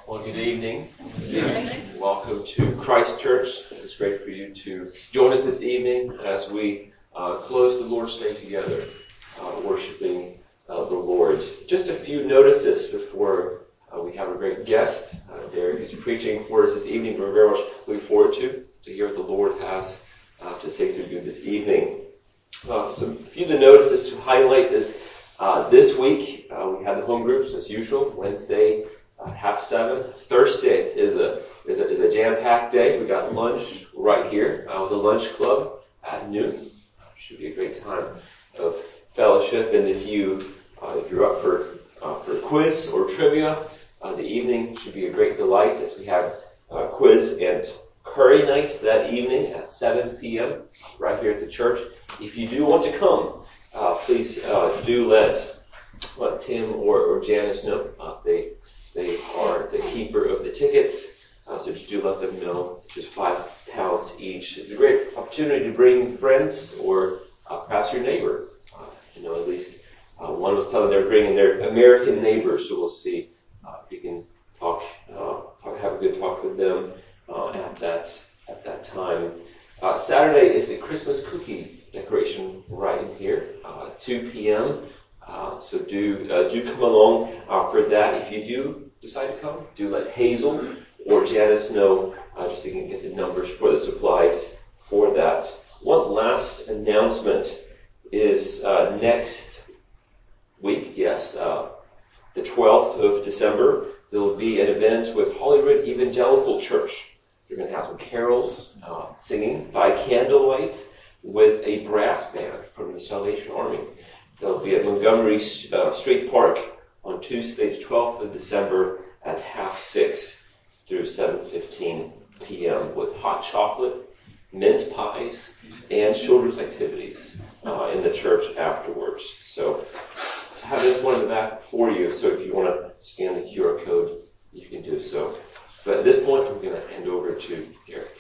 Well, good evening. Welcome to Christ Church. It's great for you to join us this evening as we close the Lord's Day together, worshiping the Lord. Just a few notices before we have a great guest. Derek is preaching for us this evening. We're very much looking forward to hear what the Lord has to say through you this evening. So a few of the notices to highlight is this week we have the home groups as usual. Wednesday 7:30. Thursday is a jam-packed day. We got lunch right here with the lunch club at noon. Should be a great time of fellowship. And if you're up for a quiz or trivia, the evening should be a great delight as we have quiz and curry night that evening at 7 p.m. right here at the church. If you do want to come, please do let Tim or Janice know. They are the keeper of the tickets, so just do let them know. It's just £5 each. It's a great opportunity to bring friends or perhaps your neighbor. At least one was telling they're bringing their American neighbors, so we'll see if you can have a good talk with them at that time. Saturday is the Christmas cookie decoration right in here, 2 p.m. So do come along for that. If you do decide to come, do let Hazel or Janice know, just so you can get the numbers for the supplies for that. One last announcement is next week, the 12th of December, there will be an event with Hollywood Evangelical Church. They're going to have some carols, singing by candlelight with a brass band from the Salvation Army. They'll be at Montgomery Street Park on Tuesday, the 12th of December at 5:30 through 7:15 p.m. with hot chocolate, mince pies, and children's activities in the church afterwards. So I have this one in the back for you, so if you want to scan the QR code, you can do so. But at this point, I'm going to hand over to Derek.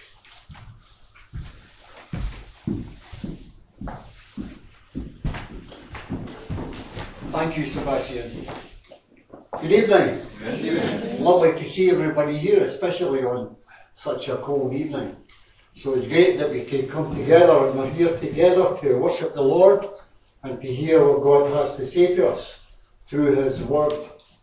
Thank you, Sebastian. Good evening. Good evening. Lovely to see everybody here, especially on such a cold evening. So it's great that we can come together and we're here together to worship the Lord and to hear what God has to say to us through His Word.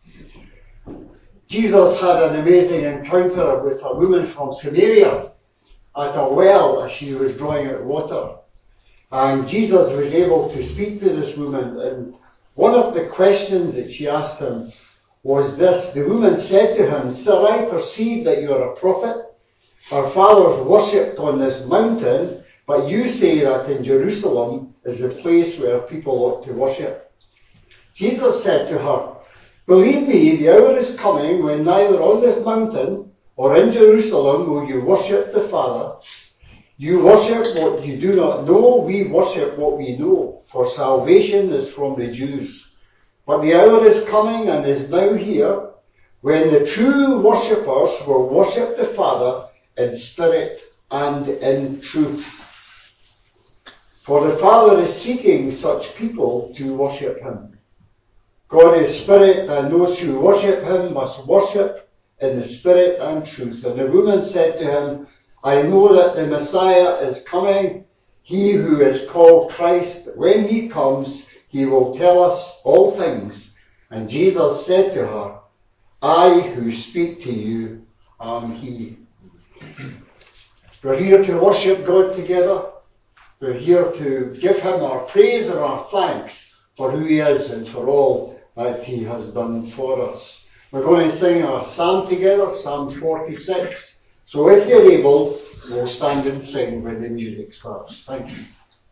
Jesus had an amazing encounter with a woman from Samaria at a well as she was drawing out water. And Jesus was able to speak to this woman, and one of the questions that she asked him was this. The woman said to him, "Sir, I perceive that you are a prophet. Our fathers worshipped on this mountain, but you say that in Jerusalem is the place where people ought to worship." Jesus said to her, "Believe me, the hour is coming when neither on this mountain or in Jerusalem will you worship the Father. You worship what you do not know, we worship what we know, for salvation is from the Jews. But the hour is coming and is now here, when the true worshippers will worship the Father in spirit and in truth. For the Father is seeking such people to worship Him. God is spirit, and those who worship Him must worship in the spirit and truth." And the woman said to him, "I know that the Messiah is coming, He who is called Christ. When He comes, He will tell us all things." And Jesus said to her, "I who speak to you am He." We're here to worship God together. We're here to give Him our praise and our thanks for who He is and for all that He has done for us. We're going to sing a psalm together, Psalm 46. So if you're able, we'll stand and sing when the music starts. Thank you.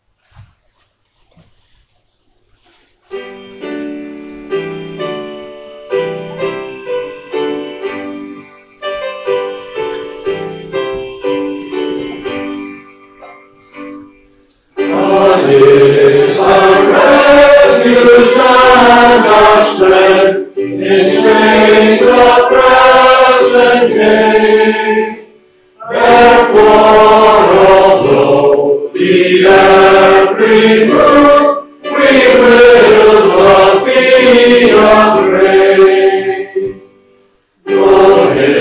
God is our refuge and our strength, in days of present day. Therefore, although the earth remove, we will not be afraid. Though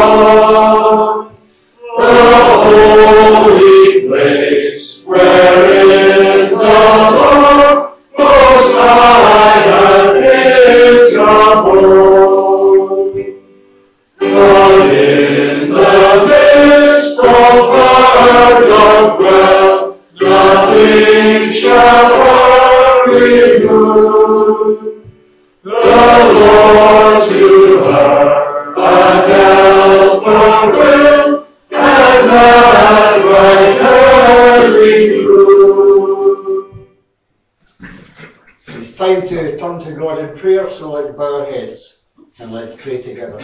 the holy place wherein the Lord Most High and His abode. But in the midst of her doth dwell, nothing shall her remove. The Lord to her a helper will, and that right hand reprove. It's time to turn to God in prayer, so let's bow our heads and let's pray together.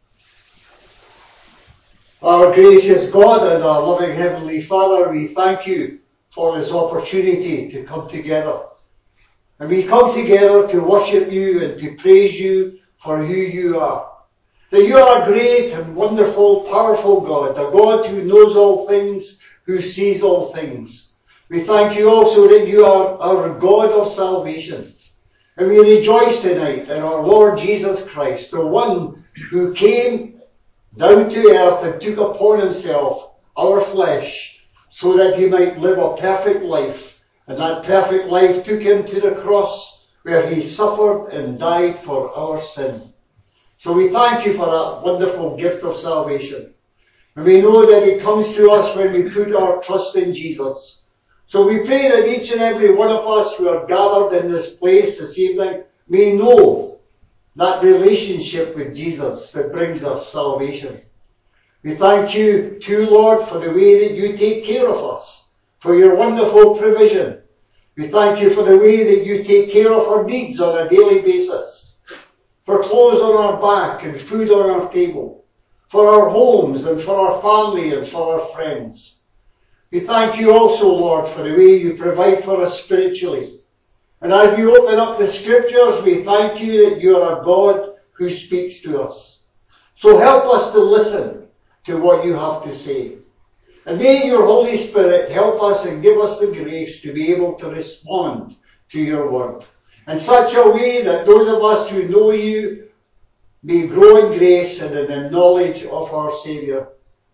Our gracious God and our loving Heavenly Father, we thank you for this opportunity to come together. And we come together to worship you and to praise you for who you are. That you are a great and wonderful, powerful God, a God who knows all things, who sees all things. We thank you also that you are our God of salvation. And we rejoice tonight in our Lord Jesus Christ, the one who came down to earth and took upon himself our flesh so that he might live a perfect life. And that perfect life took him to the cross where he suffered and died for our sin. So we thank you for that wonderful gift of salvation. And we know that it comes to us when we put our trust in Jesus. So we pray that each and every one of us who are gathered in this place this evening may know that relationship with Jesus that brings us salvation. We thank you too, Lord, for the way that you take care of us, for your wonderful provision. We thank you for the way that you take care of our needs on a daily basis, for clothes on our back and food on our table, for our homes and for our family and for our friends. We thank you also, Lord, for the way you provide for us spiritually. And as we open up the scriptures, we thank you that you are a God who speaks to us. So help us to listen to what you have to say. And may your Holy Spirit help us and give us the grace to be able to respond to your word in such a way that those of us who know you may grow in grace and in the knowledge of our Saviour.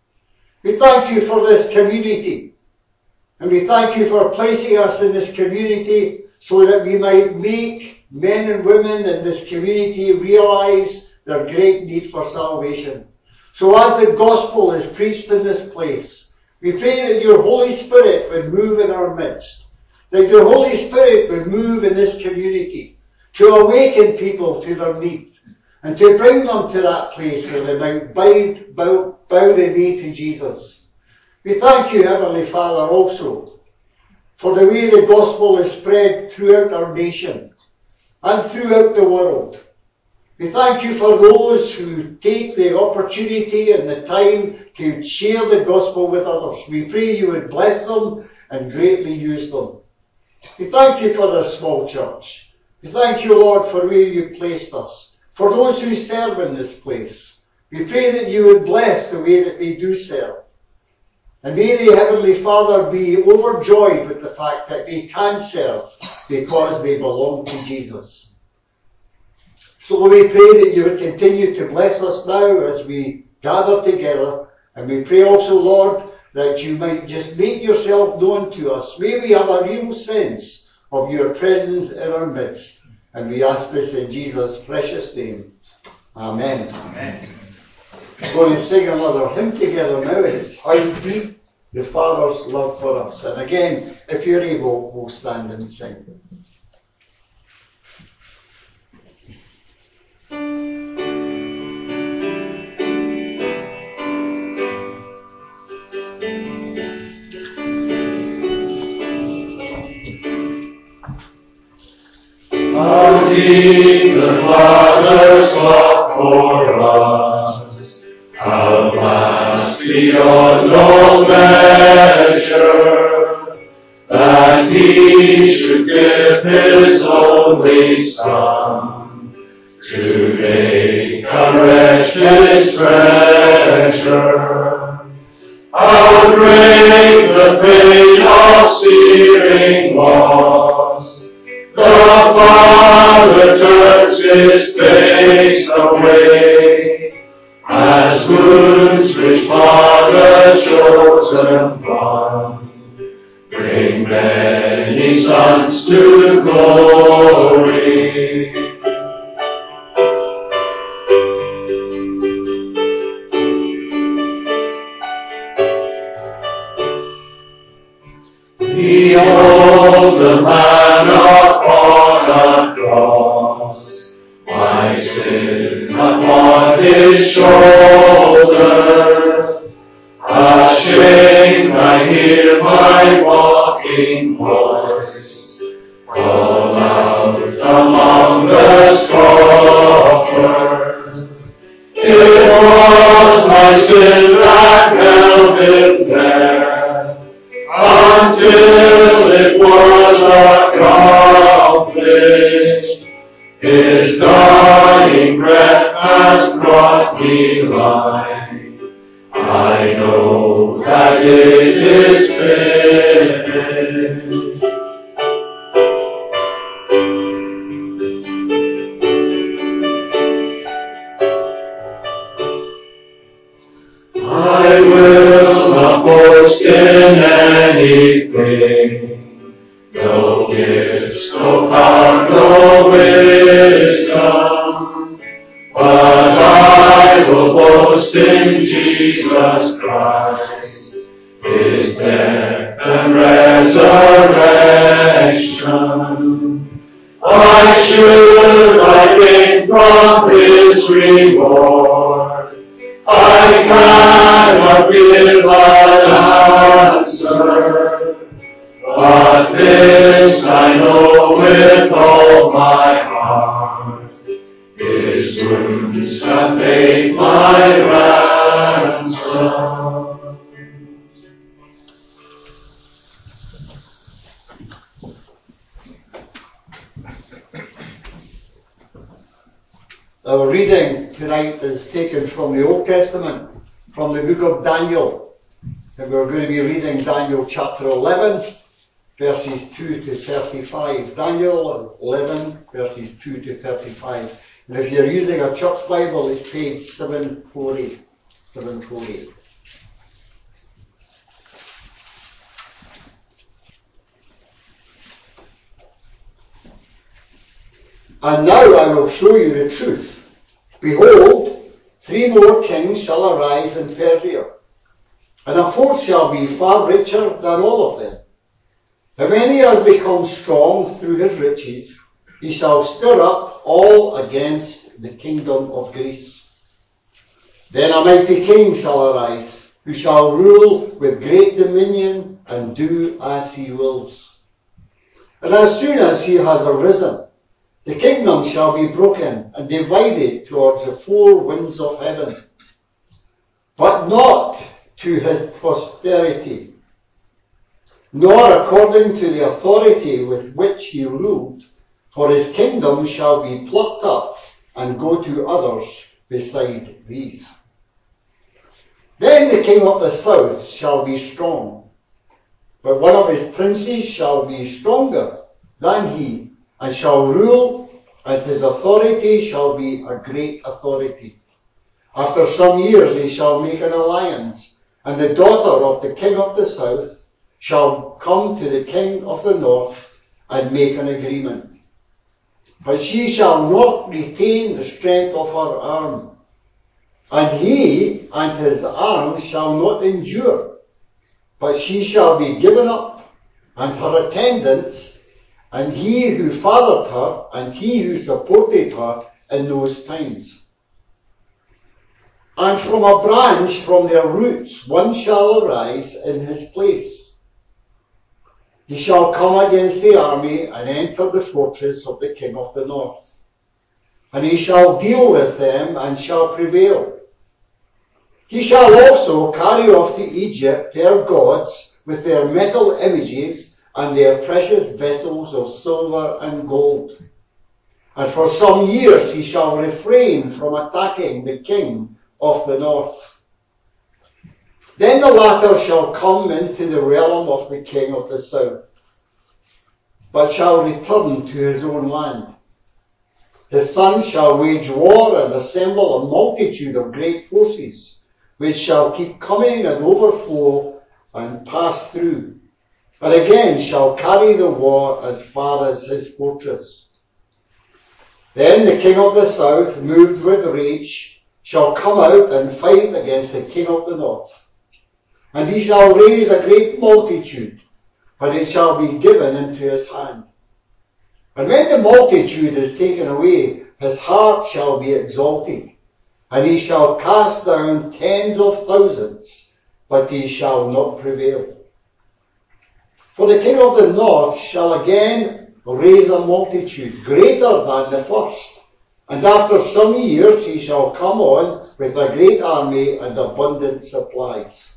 We thank you for this community, and we thank you for placing us in this community so that we might make men and women in this community realize their great need for salvation. So as the gospel is preached in this place, we pray that your Holy Spirit would move in our midst, that your Holy Spirit would move in this community to awaken people to their need and to bring them to that place where they might bow the knee to Jesus. We thank you, Heavenly Father, also for the way the gospel is spread throughout our nation and throughout the world. We thank you for those who take the opportunity and the time to share the gospel with others. We pray you would bless them and greatly use them. We thank you for this small church. We thank you, Lord, for where you placed us. For those who serve in this place, we pray that you would bless the way that they do serve. And may the Heavenly Father be overjoyed with the fact that they can serve because they belong to Jesus. So we pray that you would continue to bless us now as we gather together. And we pray also, Lord, that you might just make yourself known to us. May we have a real sense of your presence in our midst. And we ask this in Jesus' precious name. Amen. Amen. We're going to sing another hymn together now. It's How Deep the Father's Love for Us. And again, if you're able, we'll stand and sing. How deep the Father's love for us, how vast beyond all measure, that He should give His only Son, to make a wretch His treasure. How great the pain of searing loss! The Father turns His face away, as as wounds which for the chosen one bring many sons to glory. Behold the man upon a cross, my sin upon his shoulders. Ashamed I hear my walking voice call out among the scoffers. It was my sin that held him there, until it was accomplished. His dying breath has brought me life. I know that it is finished. I will not boast in anything, no gifts, no power, no wisdom, but I will boast in Jesus Christ, his death and resurrection. Why should I gain from his reward? I cannot give an answer, but this I know with all my heart. His wounds have paid my ransom. Our reading tonight is taken from the Old Testament, from the book of Daniel. And we're going to be reading Daniel chapter 11, verses 2 to 35. Daniel 11, verses 2 to 35. And if you're using a church Bible, it's page 748. 748. And now I will show you the truth. Behold, 3 more kings shall arise in Persia, and a 4th shall be far richer than all of them. And when he has become strong through his riches, he shall stir up all against the kingdom of Greece. Then a mighty king shall arise, who shall rule with great dominion and do as he wills. And as soon as he has arisen, the kingdom shall be broken and divided towards the 4 winds of heaven, but not to his posterity, nor according to the authority with which he ruled, for his kingdom shall be plucked up and go to others beside these. Then the king of the south shall be strong, but one of his princes shall be stronger than he, and shall rule, and his authority shall be a great authority. After some years he shall make an alliance, and the daughter of the king of the south shall come to the king of the north and make an agreement. But she shall not retain the strength of her arm, and he and his arm shall not endure, but she shall be given up, and her attendants, and he who fathered her, and he who supported her in those times. And from a branch from their roots one shall arise in his place. He shall come against the army and enter the fortress of the king of the north. And he shall deal with them and shall prevail. He shall also carry off to Egypt their gods with their metal images and their precious vessels of silver and gold. And for some years he shall refrain from attacking the king of the north. Then the latter shall come into the realm of the king of the south, but shall return to his own land. His sons shall wage war and assemble a multitude of great forces, which shall keep coming and overflow and pass through, and again shall carry the war as far as his fortress. Then the king of the south, moved with rage, shall come out and fight against the king of the north. And he shall raise a great multitude, but it shall be given into his hand. And when the multitude is taken away, his heart shall be exalted, and he shall cast down tens of thousands, but he shall not prevail. For the king of the north shall again raise a multitude greater than the first, and after some years he shall come on with a great army and abundant supplies.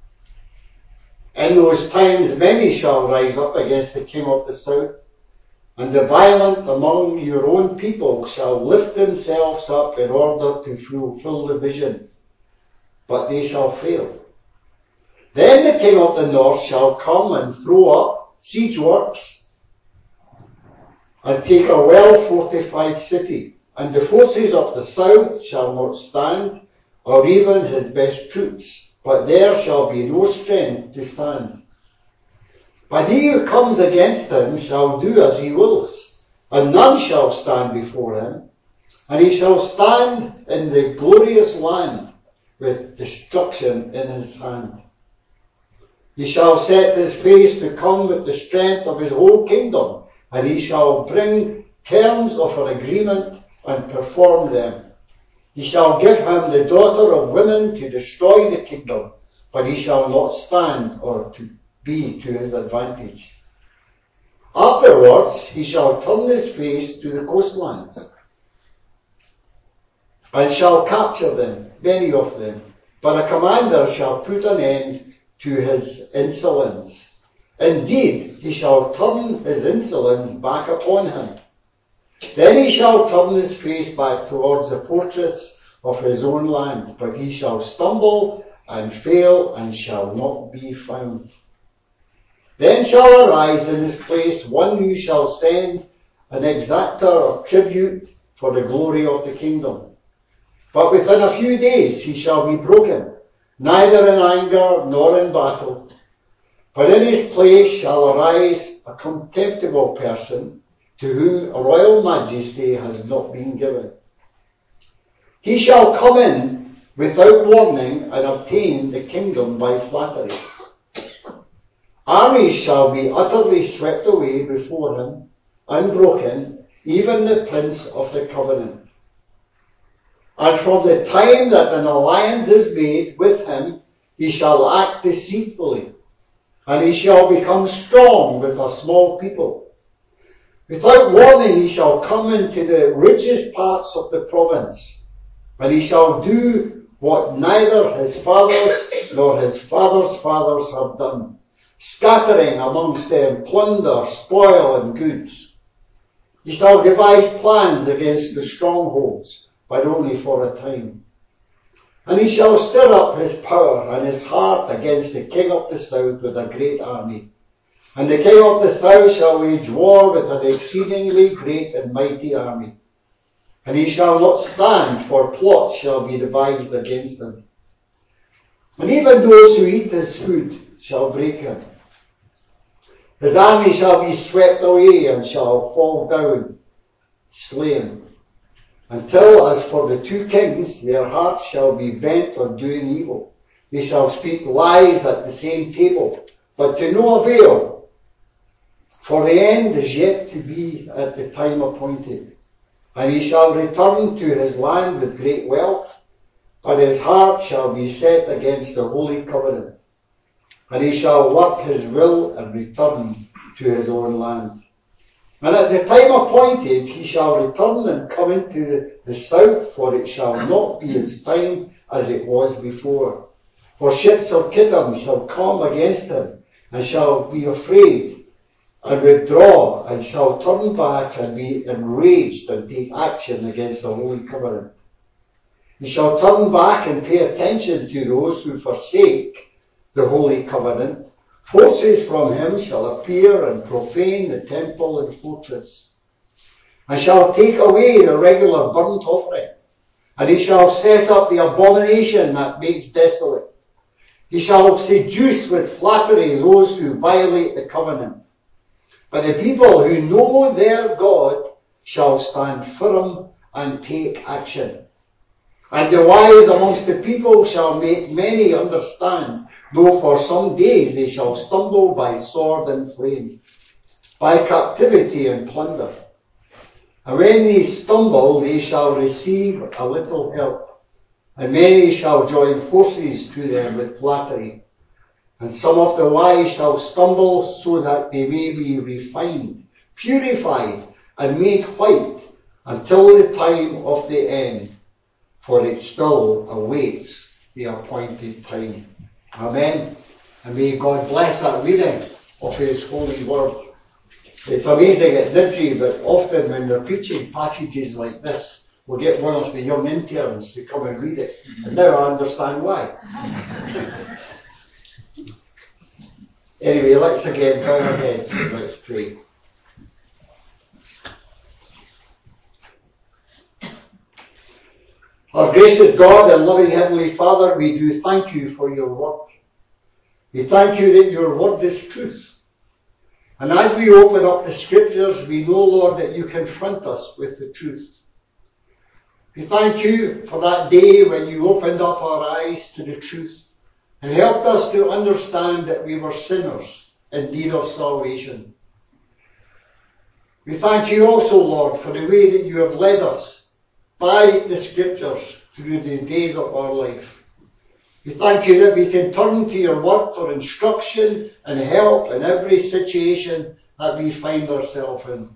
In those times many shall rise up against the king of the south, and the violent among your own people shall lift themselves up in order to fulfill the vision, but they shall fail. Then the king of the north shall come and throw up siege works and take a well-fortified city, and the forces of the south shall not stand, or even his best troops, but there shall be no strength to stand. But he who comes against him shall do as he wills, and none shall stand before him, and he shall stand in the glorious land with destruction in his hand. He shall set his face to come with the strength of his whole kingdom, and he shall bring terms of an agreement and perform them. He shall give him the daughter of women to destroy the kingdom, but he shall not stand or to be to his advantage. Afterwards he shall turn his face to the coastlands, and shall capture them, many of them. But a commander shall put an end to his insolence. Indeed, he shall turn his insolence back upon him. Then he shall turn his face back towards the fortress of his own land, but he shall stumble and fail and shall not be found. Then shall arise in his place one who shall send an exactor of tribute for the glory of the kingdom. But within a few days he shall be broken, neither in anger nor in battle. But in his place shall arise a contemptible person, to whom royal majesty has not been given. He shall come in without warning and obtain the kingdom by flattery. Armies shall be utterly swept away before him, unbroken, even the prince of the covenant. And from the time that an alliance is made with him, he shall act deceitfully, and he shall become strong with a small people. Without warning he shall come into the richest parts of the province, and he shall do what neither his fathers nor his fathers' fathers have done, scattering amongst them plunder, spoil, and goods. He shall devise plans against the strongholds, but only for a time. And he shall stir up his power and his heart against the king of the south with a great army. And the king of the south shall wage war with an exceedingly great and mighty army. And he shall not stand, for plots shall be devised against him. And even those who eat his food shall break him. His army shall be swept away and shall fall down, slain. Until, as for the two kings, their hearts shall be bent on doing evil. They shall speak lies at the same table, but to no avail. For the end is yet to be at the time appointed. And he shall return to his land with great wealth, but his heart shall be set against the holy covenant. And he shall work his will and return to his own land. And at the time appointed he shall return and come into the south, for it shall not be his time as it was before. For ships of Kittim shall come against him, and shall be afraid, and withdraw, and shall turn back and be enraged and take action against the holy covenant. He shall turn back and pay attention to those who forsake the holy covenant. Forces from him shall appear and profane the temple and fortress. and shall take away the regular burnt offering. And he shall set up the abomination that makes desolate. He shall seduce with flattery those who violate the covenant. But the people who know their God shall stand firm and take action. And the wise amongst the people shall make many understand, though for some days they shall stumble by sword and flame, by captivity and plunder. And when they stumble, they shall receive a little help, and many shall join forces to them with flattery. And some of the wise shall stumble so that they may be refined, purified, and made white until the time of the end, for it still awaits the appointed time. Amen. And may God bless that reading of His holy word. It's amazing at Nidri, but often when they're preaching passages like this, we'll get one of the young interns to come and read it. And now I understand why. Anyway, let's again bow our heads and let's pray. Our gracious God and loving Heavenly Father, we do thank you for your word. We thank you that your word is truth. And as we open up the scriptures, we know, Lord, that you confront us with the truth. We thank you for that day when you opened up our eyes to the truth and helped us to understand that we were sinners in need of salvation. We thank you also, Lord, for the way that you have led us by the scriptures through the days of our life. We thank you that we can turn to your word for instruction and help in every situation that we find ourselves in.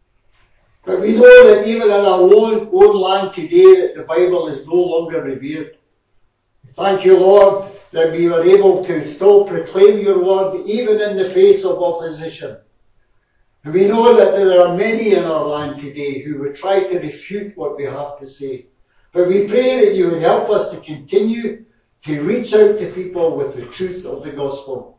But we know that even in our own land today, that the Bible is no longer revered. We thank you, Lord, that we are able to still proclaim your word even in the face of opposition. And we know that there are many in our land today who would try to refute what we have to say. But we pray that you would help us to continue to reach out to people with the truth of the gospel.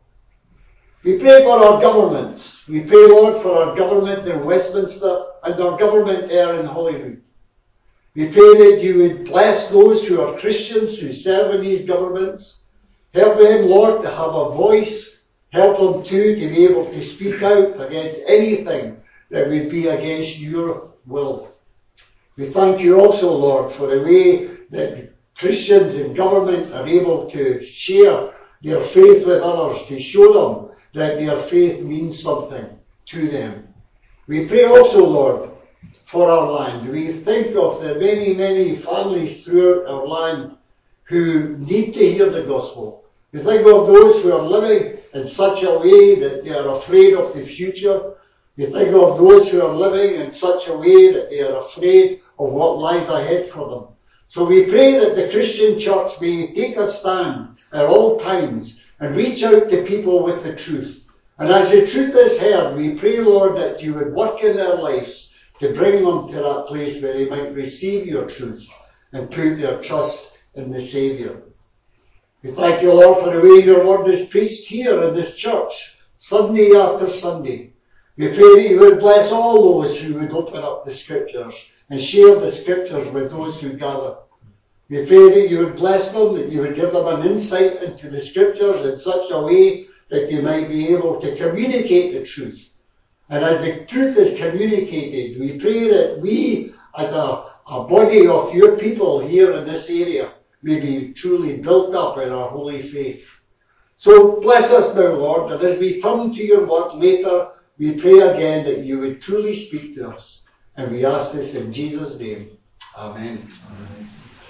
We pray for our governments. We pray, Lord, for our government in Westminster and our government there in Holyrood. We pray that you would bless those who are Christians who serve in these governments. Help them, Lord, to have a voice. Help them too to be able to speak out against anything that would be against your will. We thank you also, Lord, for the way that Christians in government are able to share their faith with others, to show them that their faith means something to them. We pray also, Lord, for our land. We think of the many, many families throughout our land who need to hear the gospel. We think of those who are living in such a way that they are afraid of the future. We think of those who are living in such a way that they are afraid of what lies ahead for them. So we pray that the Christian church may take a stand at all times and reach out to people with the truth. And as the truth is heard, we pray, Lord, that you would work in their lives to bring them to that place where they might receive your truth and put their trust in the Saviour. We thank you, Lord, for the way your word is preached here in this church, Sunday after Sunday. We pray that you would bless all those who would open up the scriptures and share the scriptures with those who gather. We pray that you would bless them, that you would give them an insight into the scriptures in such a way that they might be able to communicate the truth. And as the truth is communicated, we pray that we, as a body of your people here in this area, may be truly built up in our holy faith. So bless us now, Lord, that as we come to your word later, we pray again that you would truly speak to us. And we ask this in Jesus' name. Amen. Amen.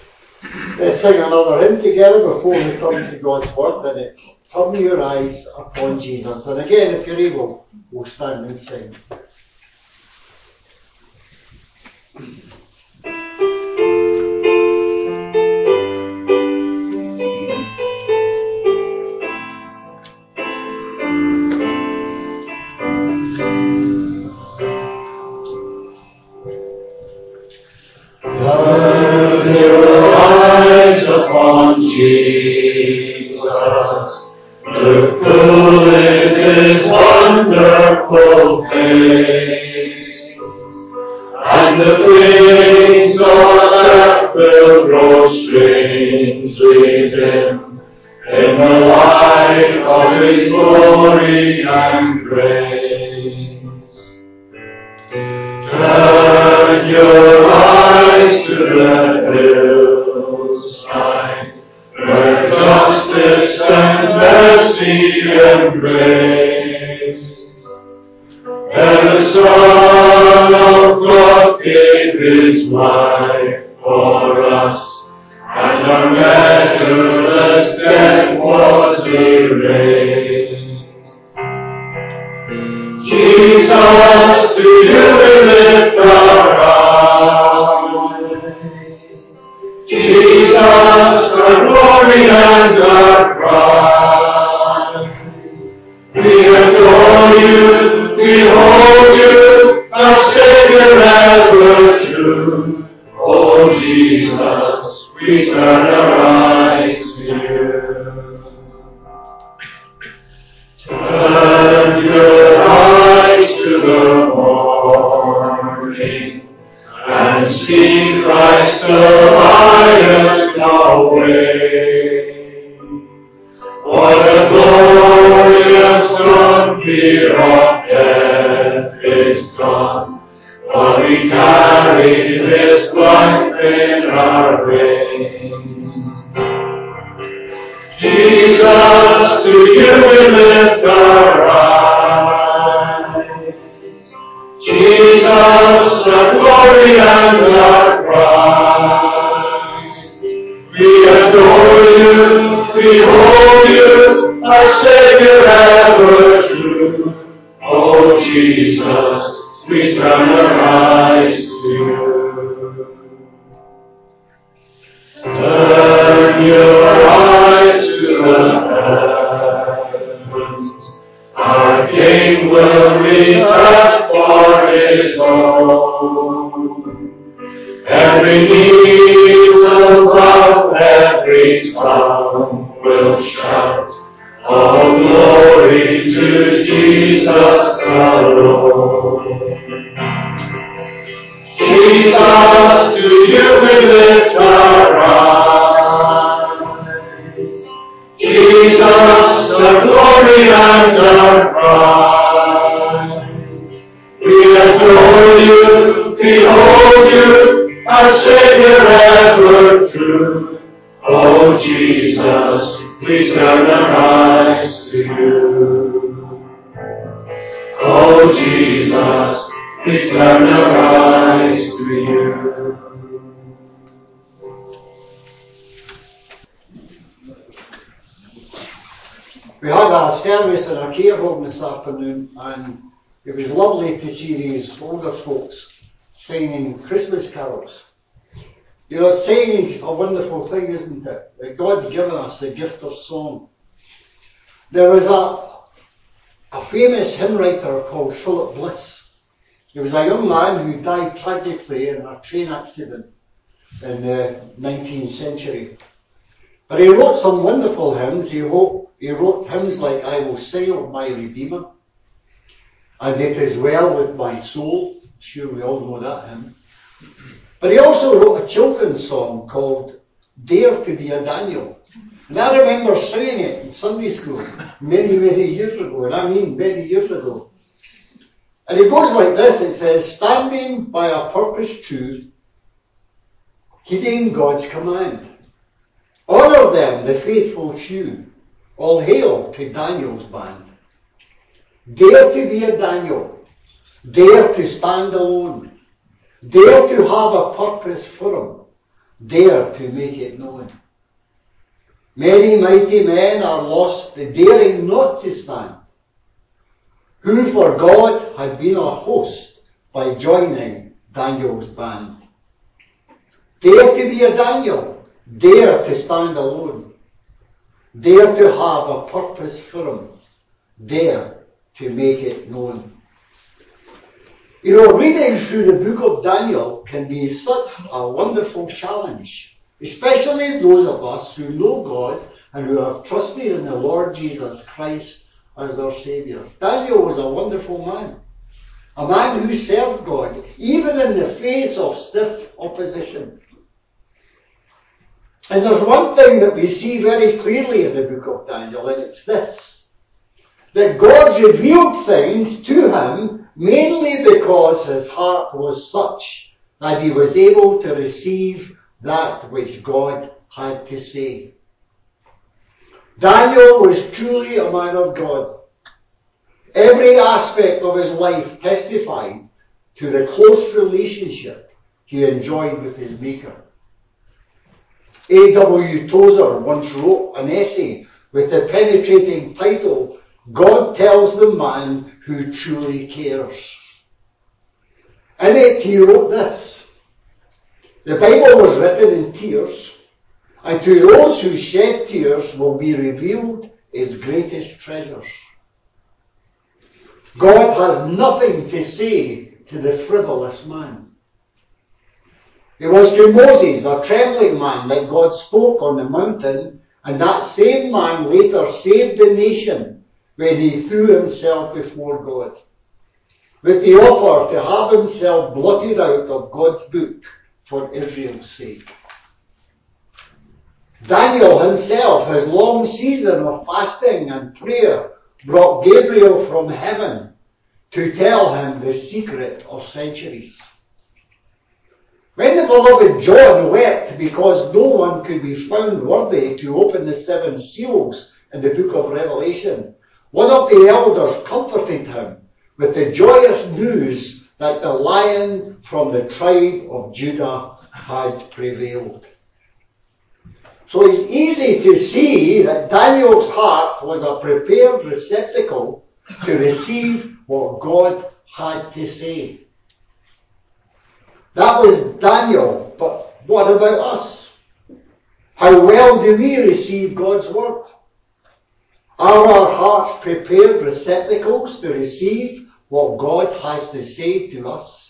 Let's sing another hymn together before we come to God's word, and it's Turn Your Eyes Upon Jesus. And again, if you're able, we'll stand and sing. Turn your eyes upon Jesus, look full in his wonderful face, will grow strangely dim in the light of His glory and grace. Turn your eyes to the hillside, where justice and mercy embrace. There the Son of God gave His life for us, and our measureless debt was erased. Jesus, to you we lift our eyes. Jesus, our glory and our pride. We adore you, behold you, our Savior ever true. Oh Jesus, we turn our eyes to you. Turn your eyes to the morning, and see Christ the Lion away. What a glorious dawn, fear of death is gone, for we carry this life in our veins. Jesus, to you we lift our eyes. Jesus, our glory and our prize. We adore you, behold you, our Savior ever true. Oh Jesus, we turn our eyes to you. Turn your eyes to the heavens. Our King will return for His own. Every knee will bow, every tongue will shout, all glory to Jesus alone. Jesus, to you we lift our eyes. Jesus, the glory and our prize. We adore you, behold you, our Savior ever true. Oh Jesus, we turn our eyes to you. Oh Jesus, we turn our eyes to you. We had a service in a care home this afternoon, and it was lovely to see these older folks singing Christmas carols. You know, singing is a wonderful thing, isn't it? That God's given us the gift of song. There was a famous hymn writer called Philip Bliss. He was a young man who died tragically in a train accident in the 19th century. But he wrote some wonderful hymns. He wrote hymns like I Will Sing of My Redeemer, and It Is Well With My Soul. I'm sure we all know that hymn. But he also wrote a children's song called Dare to Be a Daniel. And I remember singing it in Sunday school many, many years ago, and I mean many years ago. And it goes like this, it says, standing by a purpose true, heeding God's command. Honour them, the faithful few, all hail to Daniel's band. Dare to be a Daniel, dare to stand alone, dare to have a purpose for him, dare to make it known. Many mighty men are lost, daring not to stand, who for God had been a host by joining Daniel's band. Dare to be a Daniel, dare to stand alone, dare to have a purpose for him, dare to make it known. You know, reading through the book of Daniel can be such a wonderful challenge, especially those of us who know God and who have trusted in the Lord Jesus Christ as our Saviour. Daniel was a wonderful man, a man who served God, even in the face of stiff opposition. And there's one thing that we see very clearly in the book of Daniel, and it's this: that God revealed things to him mainly because his heart was such that he was able to receive that which God had to say. Daniel was truly a man of God. Every aspect of his life testified to the close relationship he enjoyed with his Maker. A.W. Tozer once wrote an essay with the penetrating title, "God Tells the Man Who Truly Cares." In it he wrote this: "The Bible was written in tears, and to those who shed tears will be revealed its greatest treasures." God has nothing to say to the frivolous man. It was to Moses, a trembling man, that God spoke on the mountain, and that same man later saved the nation when he threw himself before God, with the offer to have himself blotted out of God's book for Israel's sake. Daniel himself, his long season of fasting and prayer, brought Gabriel from heaven to tell him the secret of centuries. When the beloved John wept because no one could be found worthy to open the 7 seals in the book of Revelation, one of the elders comforted him with the joyous news that the Lion from the tribe of Judah had prevailed. So it's easy to see that Daniel's heart was a prepared receptacle to receive what God had to say. That was Daniel, but what about us? How well do we receive God's word? Are our hearts prepared receptacles to receive what God has to say to us?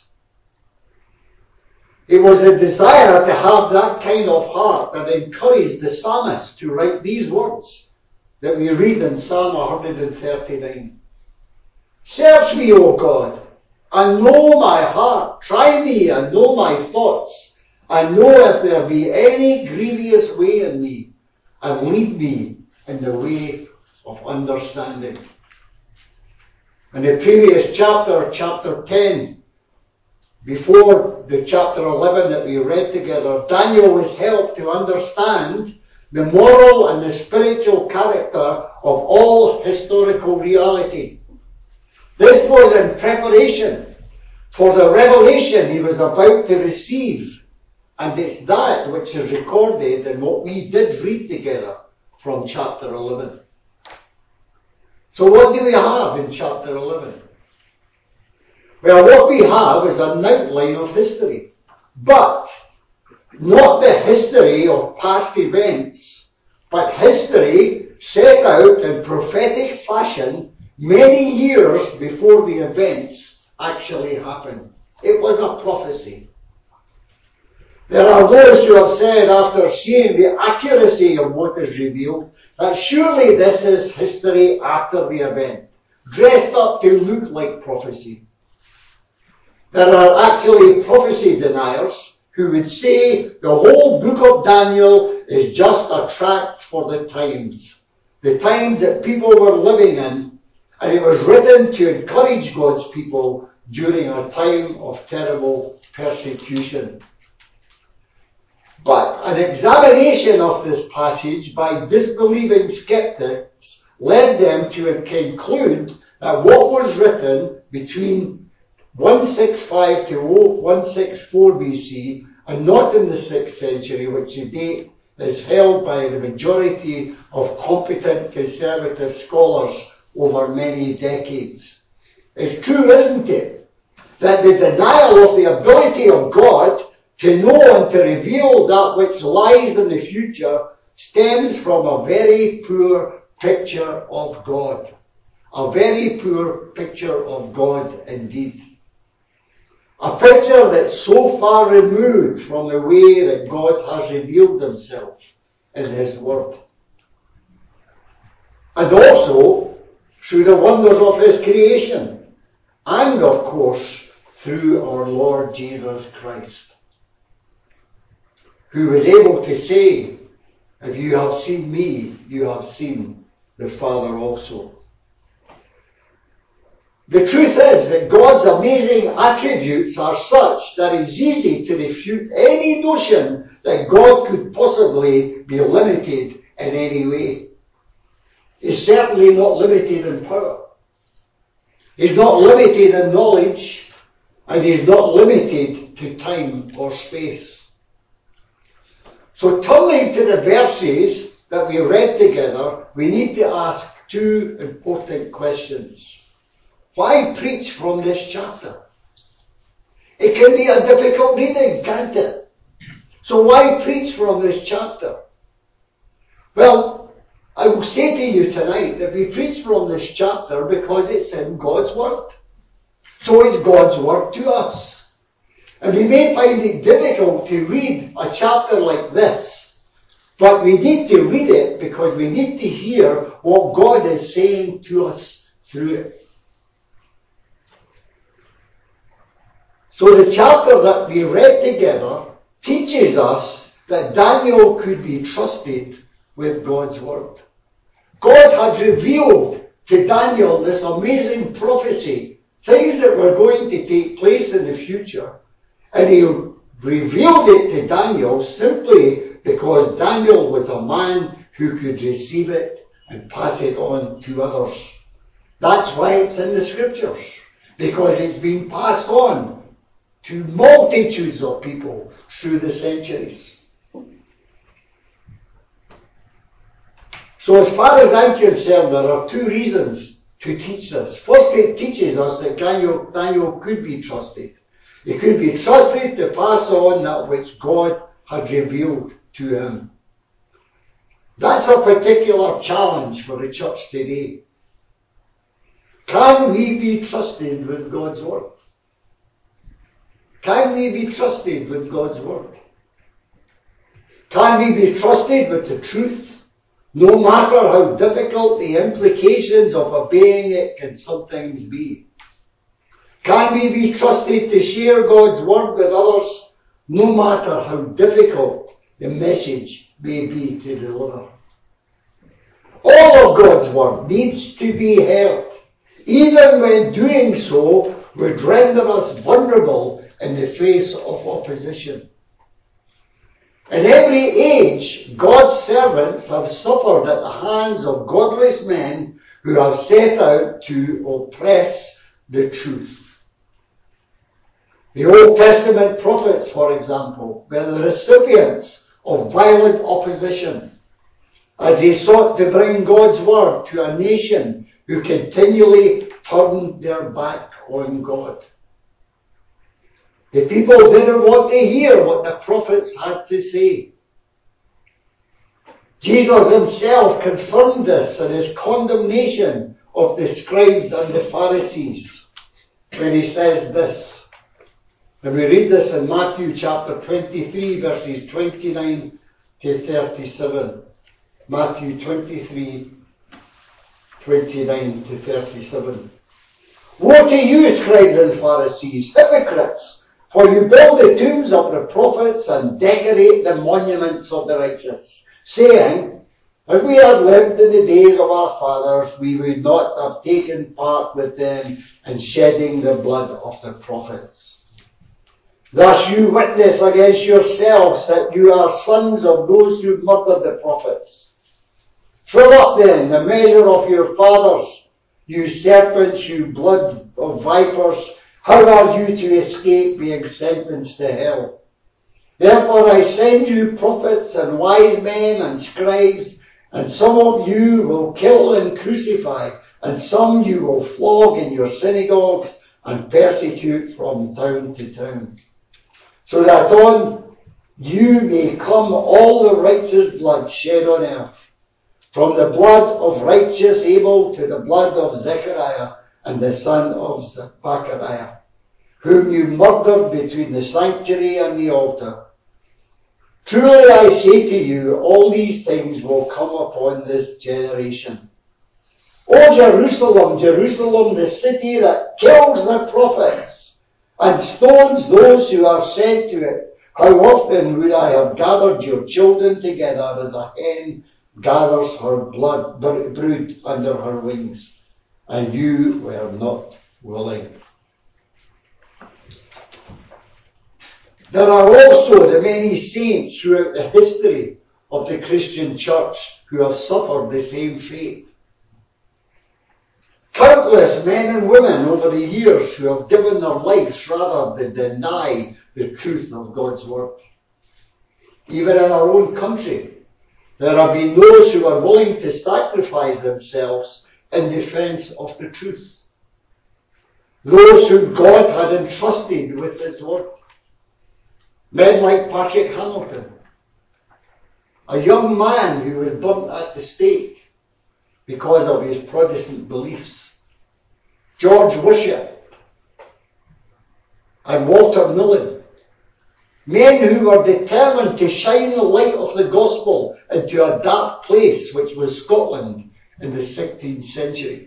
It was a desire to have that kind of heart that encouraged the psalmist to write these words that we read in Psalm 139. "Search me, O God, and know my heart. Try me and know my thoughts, and know if there be any grievous way in me, and lead me in the way of understanding." In the previous chapter, chapter 10, before the chapter 11 that we read together, Daniel was helped to understand the moral and the spiritual character of all historical reality. This was in preparation for the revelation he was about to receive, and it's that which is recorded in what we did read together from chapter 11. So what do we have in chapter 11? Well, what we have is an outline of history, but not the history of past events, but history set out in prophetic fashion many years before the events actually happened. It was a prophecy. There are those who have said, after seeing the accuracy of what is revealed, that surely this is history after the event, dressed up to look like prophecy. There are actually prophecy deniers who would say the whole book of Daniel is just a tract for the times that people were living in, and it was written to encourage God's people during a time of terrible persecution. But an examination of this passage by disbelieving skeptics led them to conclude that what was written between 165 to 164 BC, and not in the 6th century, which to date is held by the majority of competent conservative scholars over many decades. It's true, isn't it, that the denial of the ability of God to know and to reveal that which lies in the future stems from a very poor picture of God. A very poor picture of God indeed. A picture that's so far removed from the way that God has revealed himself in his word. And also through the wonders of his creation. And of course through our Lord Jesus Christ, who was able to say If you have seen me, you have seen the Father also. The truth is that God's amazing attributes are such that it's easy to refute any notion that God could possibly be limited in any way. He's certainly not limited in power. He's not limited in knowledge, and he's not limited to time or space. So turning to the verses that we read together, we need to ask two important questions. Why preach from this chapter? It can be a difficult reading, can't it? So why preach from this chapter? Well, I will say to you tonight that we preach from this chapter because it's in God's Word. So it's God's Word to us. And we may find it difficult to read a chapter like this, but we need to read it because we need to hear what God is saying to us through it. So the chapter that we read together teaches us that Daniel could be trusted with God's Word. God had revealed to Daniel this amazing prophecy, things that were going to take place in the future, and he revealed it to Daniel simply because Daniel was a man who could receive it and pass it on to others. That's why it's in the scriptures, because it's been passed on to multitudes of people through the centuries. So as far as I'm concerned, there are two reasons to teach this. First, it teaches us that Daniel could be trusted. He could be trusted to pass on that which God had revealed to him. That's a particular challenge for the church today. Can we be trusted with God's Word? Can we be trusted with God's Word? Can we be trusted with the truth, no matter how difficult the implications of obeying it can sometimes be? Can we be trusted to share God's Word with others, no matter how difficult the message may be to deliver? All of God's Word needs to be heard, even when doing so would render us vulnerable in the face of opposition. In every age, God's servants have suffered at the hands of godless men who have set out to oppress the truth. The Old Testament prophets, for example, were the recipients of violent opposition as they sought to bring God's Word to a nation who continually turned their back on God. The people didn't want to hear what the prophets had to say. Jesus himself confirmed this in his condemnation of the scribes and the Pharisees when he says this. And we read this in Matthew chapter 23, verses 29 to 37. Matthew 23, 29 to 37. Woe to you, scribes and Pharisees, hypocrites! For you build the tombs of the prophets and decorate the monuments of the righteous, saying, if we had lived in the days of our fathers, we would not have taken part with them in shedding the blood of the prophets. Thus you witness against yourselves that you are sons of those who murdered the prophets. Fill up then the measure of your fathers, you serpents, you blood of vipers. How are you to escape being sentenced to hell? Therefore I send you prophets and wise men and scribes, and some of you will kill and crucify, and some you will flog in your synagogues and persecute from town to town, so that on you may come all the righteous blood shed on earth, from the blood of righteous Abel to the blood of Zechariah and the son of Bachariah, whom you murdered between the sanctuary and the altar. Truly I say to you, all these things will come upon this generation. O Jerusalem, Jerusalem, the city that kills the prophets and stones those who are sent to it. How often would I have gathered your children together as a hen gathers her brood under her wings, and you were not willing. There are also the many saints throughout the history of the Christian church who have suffered the same fate. Countless men and women over the years who have given their lives rather than deny the truth of God's word. Even in our own country, there have been those who are willing to sacrifice themselves in defense of the truth. Those whom God had entrusted with his word. Men like Patrick Hamilton, a young man who was burnt at the stake because of his Protestant beliefs. George Wishart and Walter Millen, men who were determined to shine the light of the gospel into a dark place, which was Scotland in the 16th century.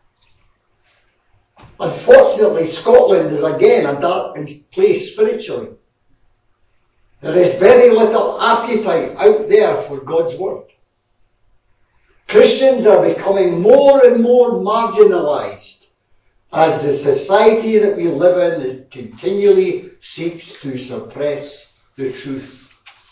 Unfortunately, Scotland is again a dark place spiritually. There is very little appetite out there for God's word. Christians are becoming more and more marginalized as the society that we live in continually seeks to suppress the truth.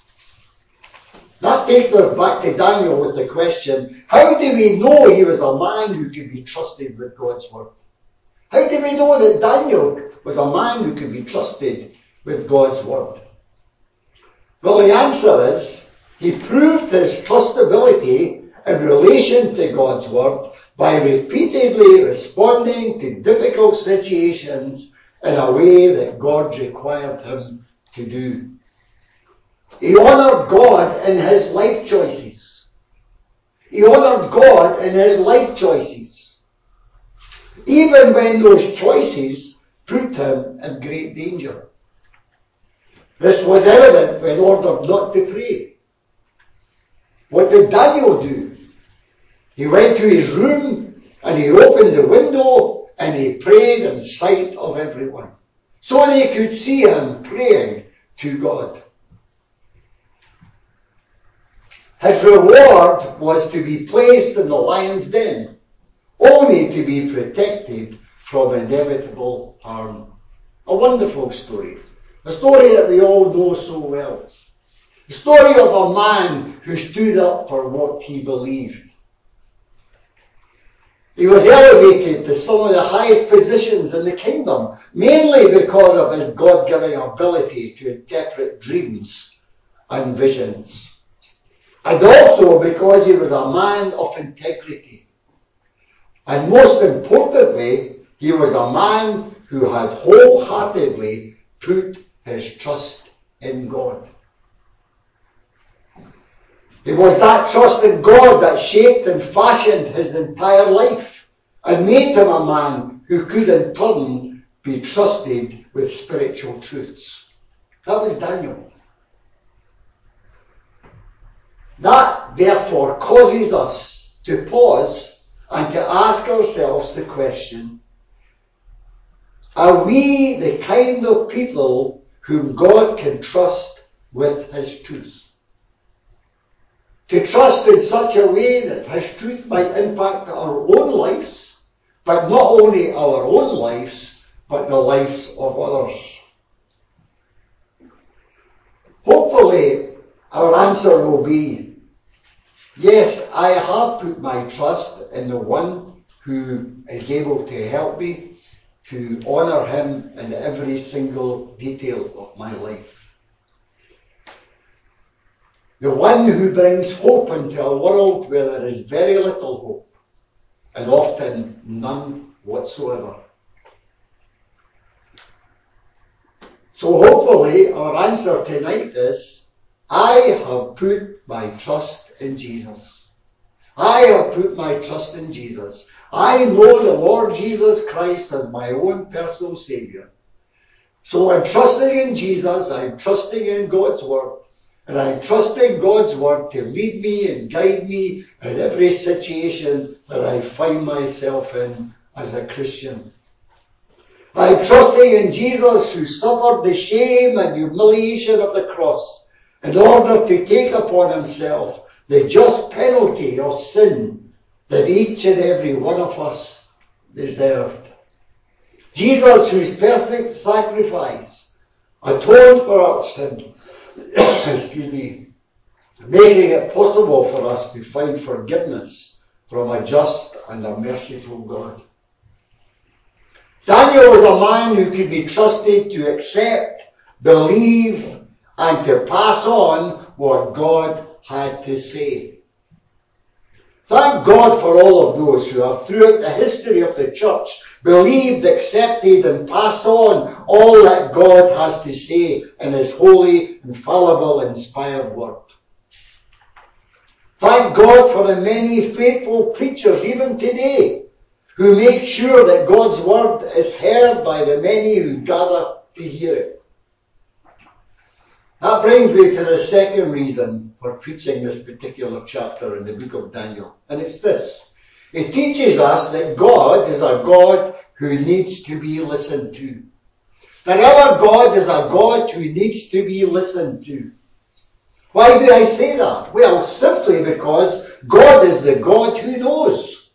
That takes us back to Daniel with the question, how do we know he was a man who could be trusted with God's word? How do we know that Daniel was a man who could be trusted with God's word? Well, the answer is, he proved his trustability in relation to God's word by repeatedly responding to difficult situations in a way that God required him to do. He honoured God in his life choices. He honoured God in his life choices, even when those choices put him in great danger. This was evident when ordered not to pray. What did Daniel do? He went to his room and he opened the window and he prayed in sight of everyone, so they could see him praying to God. His reward was to be placed in the lion's den, only to be protected from inevitable harm. A wonderful story. A story that we all know so well. The story of a man who stood up for what he believed. He was elevated to some of the highest positions in the kingdom, mainly because of his God-given ability to interpret dreams and visions. And also because he was a man of integrity. And most importantly, he was a man who had wholeheartedly put his trust in God. It was that trust in God that shaped and fashioned his entire life and made him a man who could in turn be trusted with spiritual truths. That was Daniel. That therefore causes us to pause and to ask ourselves the question, are we the kind of people whom God can trust with his truth? To trust in such a way that his truth might impact our own lives, but not only our own lives, but the lives of others. Hopefully, our answer will be, yes, I have put my trust in the one who is able to help me to honour him in every single detail of my life. The one who brings hope into a world where there is very little hope, and often none whatsoever. So hopefully our answer tonight is, I have put my trust in Jesus. I have put my trust in Jesus. I know the Lord Jesus Christ as my own personal Saviour. So I'm trusting in Jesus, I'm trusting in God's Word, and I'm trusting God's Word to lead me and guide me in every situation that I find myself in as a Christian. by trusting in Jesus, who suffered the shame and humiliation of the cross in order to take upon himself the just penalty of sin that each and every one of us deserved. Jesus, whose perfect sacrifice atoned for our sin, making it possible for us to find forgiveness from a just and a merciful God. Daniel was a man who could be trusted to accept, believe, and to pass on what God had to say. Thank God for all of those who have, throughout the history of the church, believed, accepted, and passed on all that God has to say in his holy, infallible, inspired word. Thank God for the many faithful preachers, even today, who make sure that God's word is heard by the many who gather to hear it. That brings me to the second reason for preaching this particular chapter in the book of Daniel. And it's this. It teaches us that God is a God who needs to be listened to. That our God is a God who needs to be listened to. Why do I say that? Well, simply because God is the God who knows.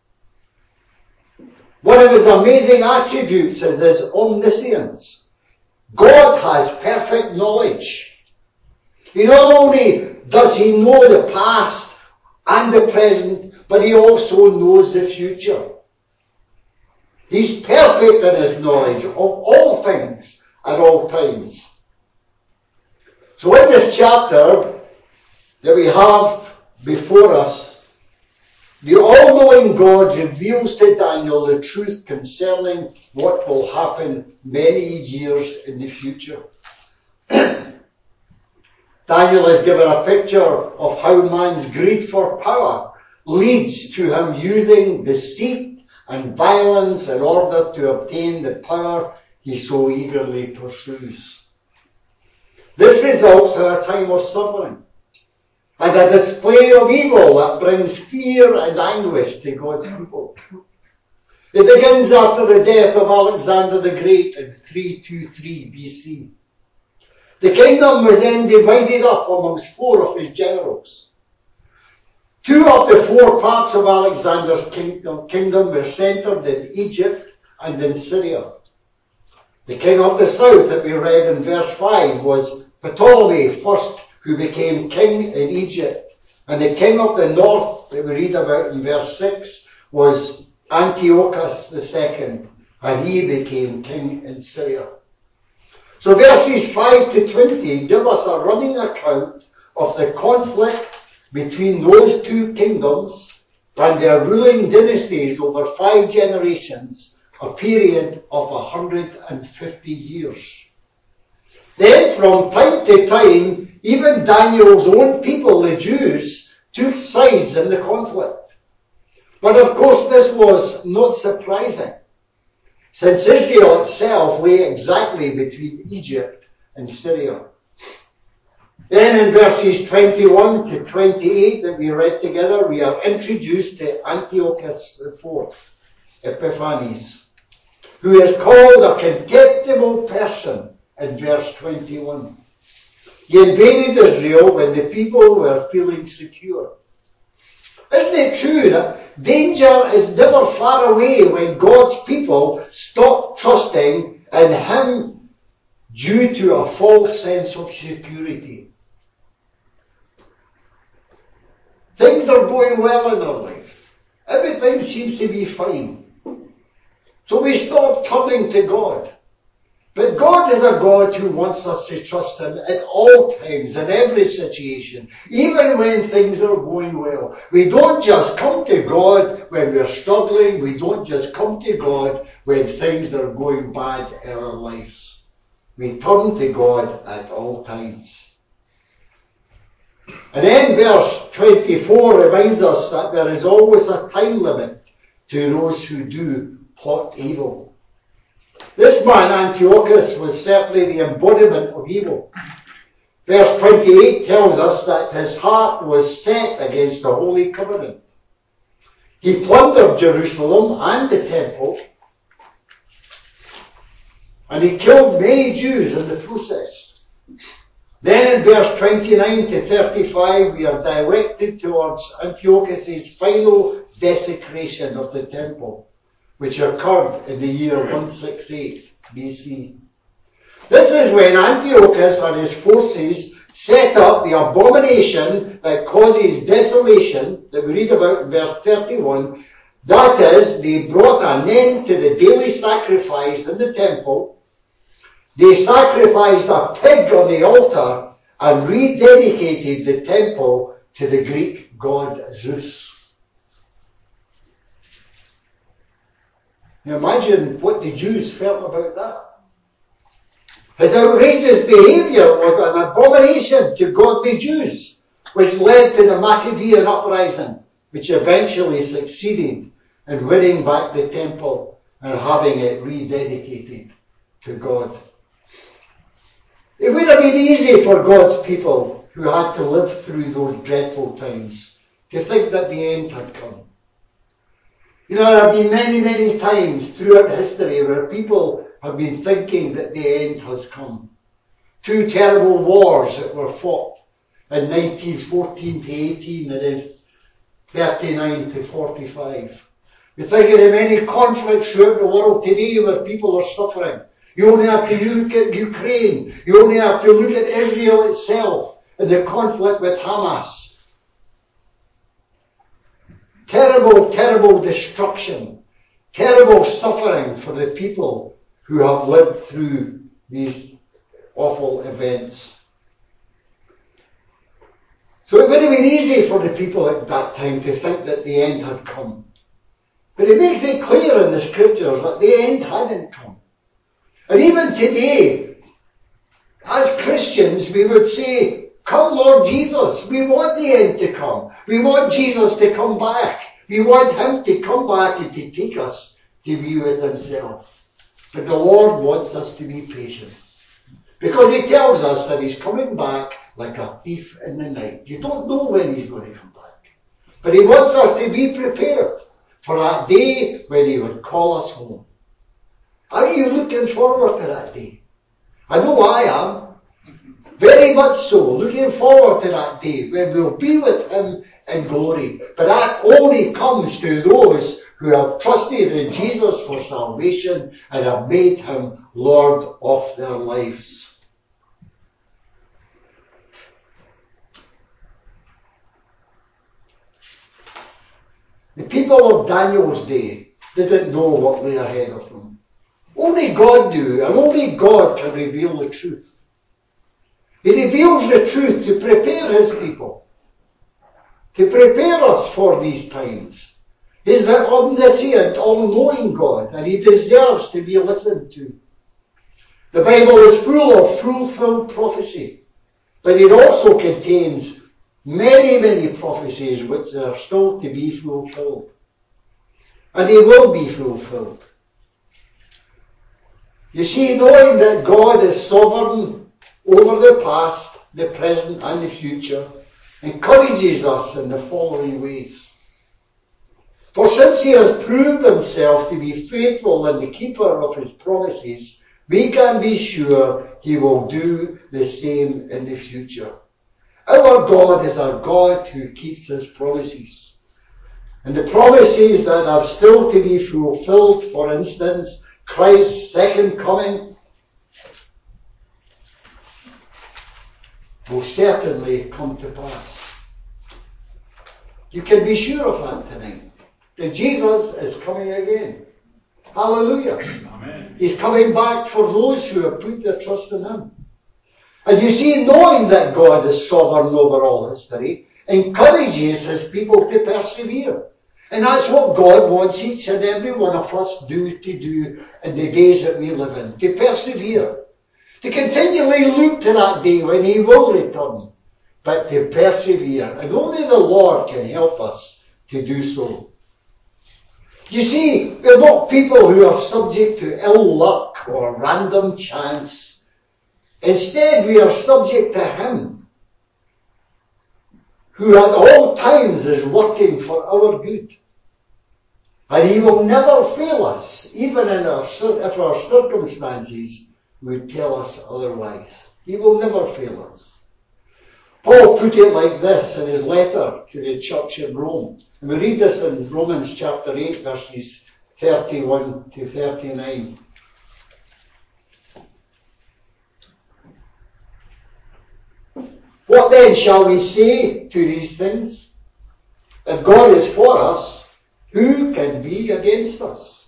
One of his amazing attributes is his omniscience. God has perfect knowledge. He not only does he know the past and the present, but he also knows the future. He's perfect in his knowledge of all things at all times. So in this chapter that we have before us, the all-knowing God reveals to Daniel the truth concerning what will happen many years in the future. Daniel is given a picture of how man's greed for power leads to him using deceit and violence in order to obtain the power he so eagerly pursues. This results in a time of suffering and a display of evil that brings fear and anguish to God's people. It begins after the death of Alexander the Great in 323 BC. The kingdom was then divided up amongst 4 of his generals. 2 of the 4 parts of Alexander's kingdom were centered in Egypt and in Syria. The king of the south that we read in verse 5 was Ptolemy I, who became king in Egypt. And the king of the north that we read about in verse 6 was Antiochus II, and he became king in Syria. So verses 5 to 20 give us a running account of the conflict between those 2 kingdoms and their ruling dynasties over 5 generations, a period of 150 years. Then from time to time, even Daniel's own people, the Jews, took sides in the conflict. But of course this was not surprising, since Israel itself lay exactly between Egypt and Syria. Then in verses 21 to 28 that we read together, we are introduced to Antiochus IV, Epiphanes, who is called a contemptible person in verse 21. He invaded Israel when the people were feeling secure. Isn't it true that danger is never far away when God's people stop trusting in him due to a false sense of security? Things are going well in our life. Everything seems to be fine. So we stop turning to God. But God is a God who wants us to trust him at all times, in every situation, even when things are going well. We don't just come to God when we're struggling. We don't just come to God when things are going bad in our lives. We turn to God at all times. And then verse 24 reminds us that there is always a time limit to those who do plot evil. This man, Antiochus, was certainly the embodiment of evil. Verse 28 tells us that his heart was set against the Holy Covenant. He plundered Jerusalem and the temple. And he killed many Jews in the process. Then in verse 29 to 35, we are directed towards Antiochus' final desecration of the temple, which occurred in the year 168 BC. This is when Antiochus and his forces set up the abomination that causes desolation, that we read about in verse 31. That is, they brought an end to the daily sacrifice in the temple. They sacrificed a pig on the altar and rededicated the temple to the Greek god Zeus. Now imagine what the Jews felt about that. His outrageous behaviour was an abomination to godly Jews, which led to the Maccabean uprising, which eventually succeeded in winning back the temple and having it rededicated to God. It would have been easy for God's people who had to live through those dreadful times to think that the end had come. You know, there have been many, many times throughout history where people have been thinking that the end has come. 2 terrible wars that were fought in 1914 to 18 and in 39 to 45. We're thinking of many conflicts throughout the world today where people are suffering. You only have to look at Ukraine. You only have to look at Israel itself and the conflict with Hamas. Terrible, terrible destruction. Terrible suffering for the people who have lived through these awful events. So it would have been easy for the people at that time to think that the end had come. But it makes it clear in the scriptures that the end hadn't come. And even today, as Christians, we would say, "Come Lord Jesus, we want the end to come. We want Jesus to come back. We want him to come back and to take us to be with himself." But the Lord wants us to be patient, because he tells us that he's coming back like a thief in the night. You don't know when he's going to come back. But he wants us to be prepared for that day when he would call us home. Are you looking forward to that day? I know I am. Very much so. Looking forward to that day when we'll be with him in glory. But that only comes to those who have trusted in Jesus for salvation and have made him Lord of their lives. The people of Daniel's day didn't know what lay ahead of them. Only God knew, and only God can reveal the truth. He reveals the truth to prepare his people, to prepare us for these times. He's an omniscient, all-knowing God, and he deserves to be listened to. The Bible is full of fulfilled prophecy, but it also contains many, many prophecies which are still to be fulfilled. And they will be fulfilled. You see, knowing that God is sovereign over the past, the present, and the future, encourages us in the following ways. For since he has proved himself to be faithful and the keeper of his promises, we can be sure he will do the same in the future. Our God is a God who keeps his promises. And the promises that are still to be fulfilled, for instance, Christ's second coming, will certainly come to pass. You can be sure of that tonight, that Jesus is coming again. Hallelujah. Amen. He's coming back for those who have put their trust in him. And you see, knowing that God is sovereign over all history encourages his people to persevere. And that's what God wants each and every one of us to do in the days that we live in. To persevere. To continually look to that day when he will return. But to persevere. And only the Lord can help us to do so. You see, we're not people who are subject to ill luck or random chance. Instead, we are subject to him, who at all times is working for our good. And he will never fail us, even if our circumstances would tell us otherwise. He will never fail us. Paul put it like this in his letter to the church in Rome. And we read this in Romans chapter 8, verses 31 to 39. What then shall we say to these things? If God is for us, who can be against us?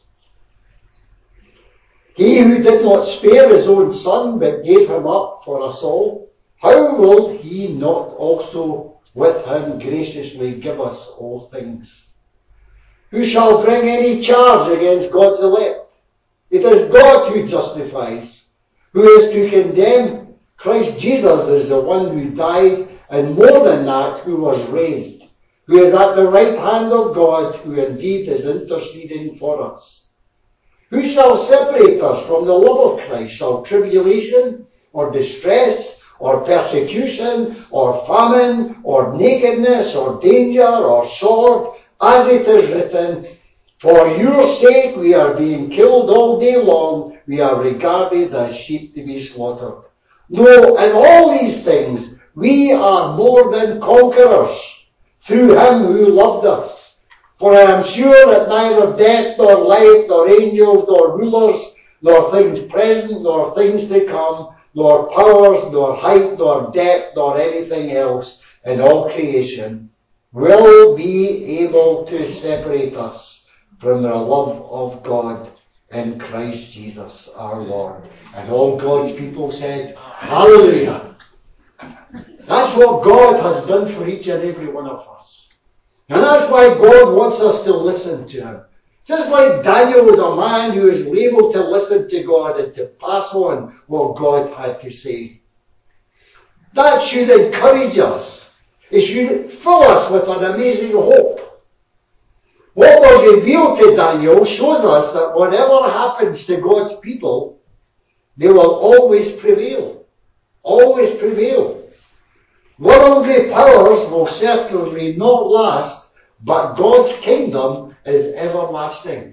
He who did not spare his own son, but gave him up for us all, how will he not also with him graciously give us all things? Who shall bring any charge against God's elect? It is God who justifies. Who is to condemn? Christ Jesus is the one who died, and more than that, who was raised, who is at the right hand of God, who indeed is interceding for us. Who shall separate us from the love of Christ? Shall tribulation, or distress, or persecution, or famine, or nakedness, or danger, or sword? As it is written, for your sake we are being killed all day long, we are regarded as sheep to be slaughtered. No, in all these things we are more than conquerors, through him who loved us. For I am sure that neither death, nor life, nor angels, nor rulers, nor things present, nor things to come, nor powers, nor height, nor depth, nor anything else in all creation will be able to separate us from the love of God in Christ Jesus our Lord. And all God's people said, Hallelujah. That's what God has done for each and every one of us. And that's why God wants us to listen to him. Just like Daniel was a man who was able to listen to God and to pass on what God had to say. That should encourage us. It should fill us with an amazing hope. What was revealed to Daniel shows us that whatever happens to God's people, they will always prevail. Always prevail. Worldly powers will certainly not last, but God's kingdom is everlasting.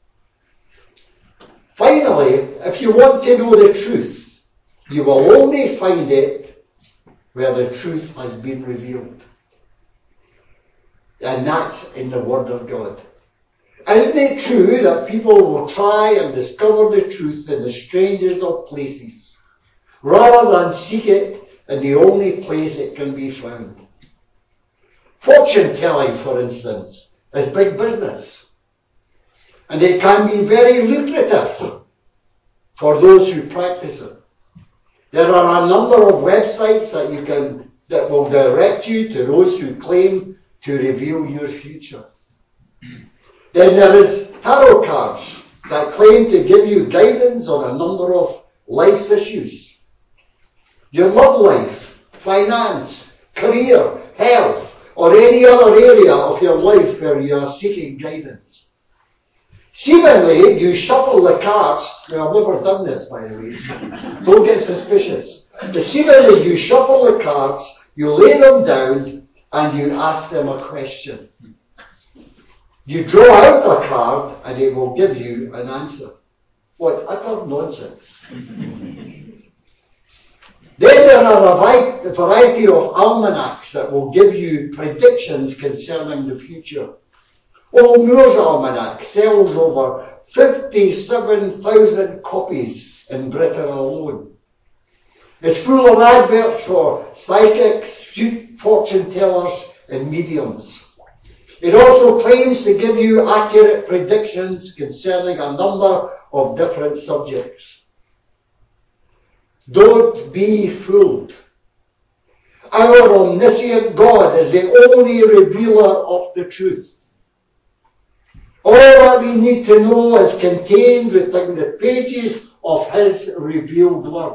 Finally, if you want to know the truth, you will only find it where the truth has been revealed. And that's in the Word of God. Isn't it true that people will try and discover the truth in the strangest of places, rather than seek it in the only place it can be found? Fortune telling, for instance, is big business. And it can be very lucrative for those who practice it. There are a number of websites that will direct you to those who claim to reveal your future. Then there is tarot cards that claim to give you guidance on a number of life's issues. Your love life, finance, career, health, or any other area of your life where you are seeking guidance. Seemingly, you shuffle the cards. Now, I've never done this, by the way, so don't get suspicious. But seemingly, you shuffle the cards, you lay them down, and you ask them a question. You draw out a card, and it will give you an answer. What utter nonsense. Then there are a variety of almanacs that will give you predictions concerning the future. Old Moore's Almanac sells over 57,000 copies in Britain alone. It's full of adverts for psychics, fortune tellers, and mediums. It also claims to give you accurate predictions concerning a number of different subjects. Don't be fooled. Our omniscient God is the only revealer of the truth. All that we need to know is contained within the pages of his revealed word.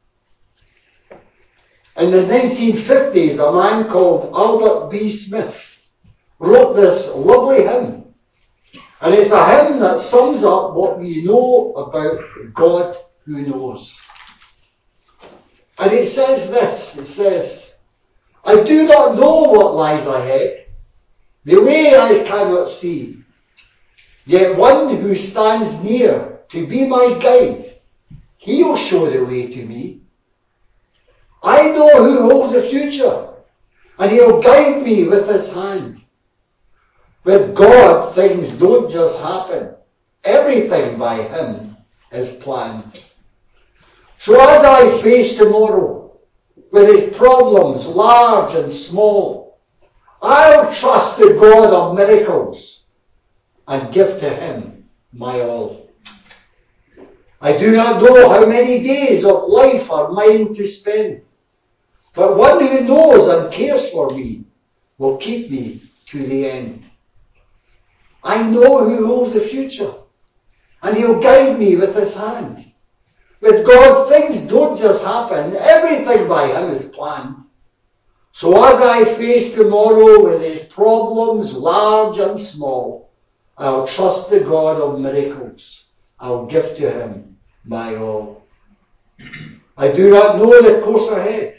In the 1950s, a man called Albert B. Smith wrote this lovely hymn. And it's a hymn that sums up what we know about God who knows. And it says this, it says, I do not know what lies ahead, the way I cannot see. Yet one who stands near to be my guide, he'll show the way to me. I know who holds the future, and he'll guide me with his hand. With God, things don't just happen. Everything by him is planned. So as I face tomorrow, with its problems large and small, I'll trust the God of miracles and give to him my all. I do not know how many days of life are mine to spend, but one who knows and cares for me will keep me to the end. I know who holds the future, and he'll guide me with his hand. With God, things don't just happen. Everything by him is planned. So as I face tomorrow with its problems, large and small, I'll trust the God of miracles. I'll give to him my all. I do not know the course ahead.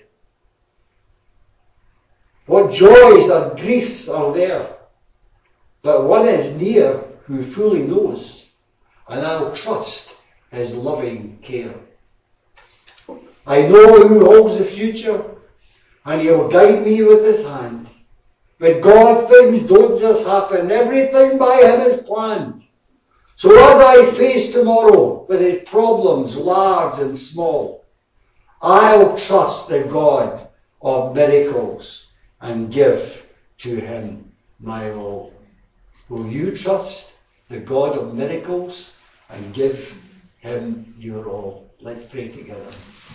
What joys and griefs are there. But one is near who fully knows, and I'll trust his loving care. I know who holds the future, and he'll guide me with his hand. With God, things don't just happen. Everything by him is planned. So as I face tomorrow with its problems large and small, I'll trust the God of miracles and give to him my all. Will you trust the God of miracles and give him your all? Let's pray together.